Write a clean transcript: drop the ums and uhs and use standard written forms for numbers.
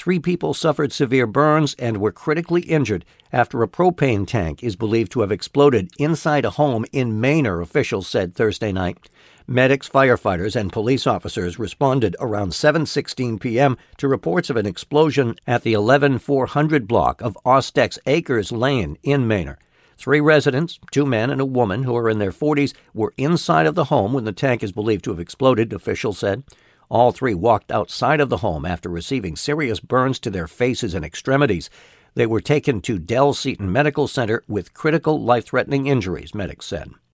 3 people suffered severe burns and were critically injured after a propane tank is believed to have exploded inside a home in Manor, officials said Thursday night. Medics, firefighters, and police officers responded around 7:16 p.m. to reports of an explosion at the 11400 block of Ostex Acres Lane in Manor. 3 residents, 2 men and a woman who are in their 40s, were inside of the home when the tank is believed to have exploded, officials said. All 3 walked outside of the home after receiving serious burns to their faces and extremities. They were taken to Dell Seton Medical Center with critical life-threatening injuries, medics said.